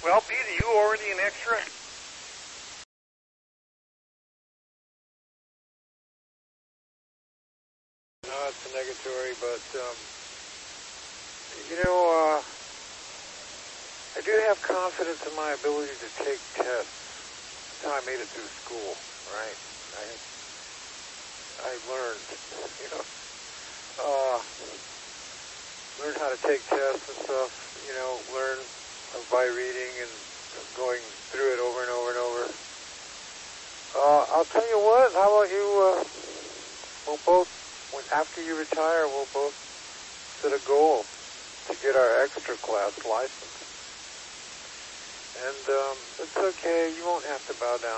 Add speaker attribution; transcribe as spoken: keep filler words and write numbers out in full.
Speaker 1: Well, Pete, are you already an extra?
Speaker 2: No, it's a negatory, but, um, you know, uh, I do have confidence in my ability to take tests. That's how I made it through school, right? I, I learned, you know, uh, learned how to take tests and stuff, you know, learn by reading and going through it over and over and over. Uh, I'll tell you what, how about you, uh, we'll both, when, after you retire, we'll both set a goal to get our extra class license. And, um, it's okay, you won't have to bow down.